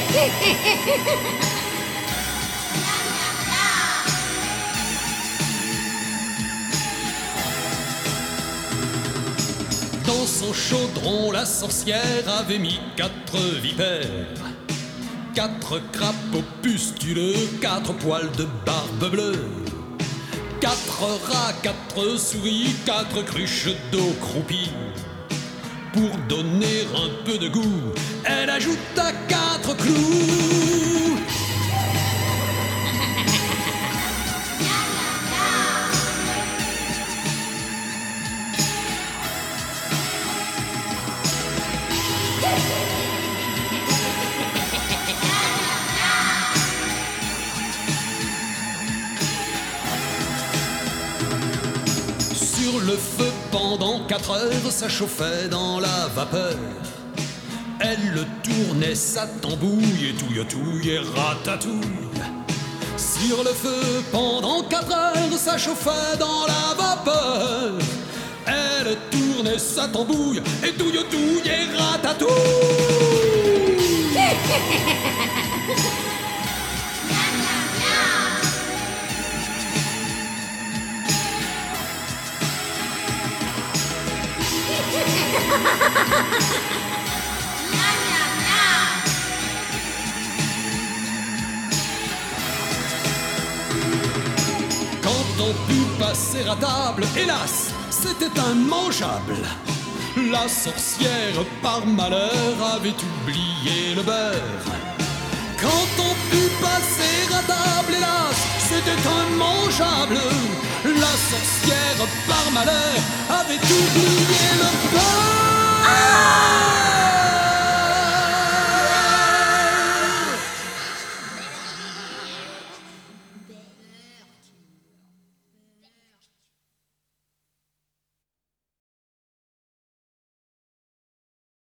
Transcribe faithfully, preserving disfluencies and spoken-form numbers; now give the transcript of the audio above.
Dans son chaudron, la sorcière avait mis quatre vipères, quatre crapauds pustuleux, quatre poils de barbe bleue, quatre rats, quatre souris, quatre cruches d'eau croupie. Pour donner un peu de goût, elle ajouta quatre clous. Sur le feu pendant quatre heures, ça chauffait dans la vapeur. Elle tournait sa tambouille et touille touille et ratatouille. Sur le feu pendant quatre heures, ça chauffait dans la vapeur. Elle tournait sa tambouille et touille touille et ratatouille. Quand on put passer à table, hélas, c'était immangeable. La sorcière, par malheur, avait oublié le beurre. Quand on put passer à table, hélas, c'était immangeable. La sorcière, par malheur, avait oublié le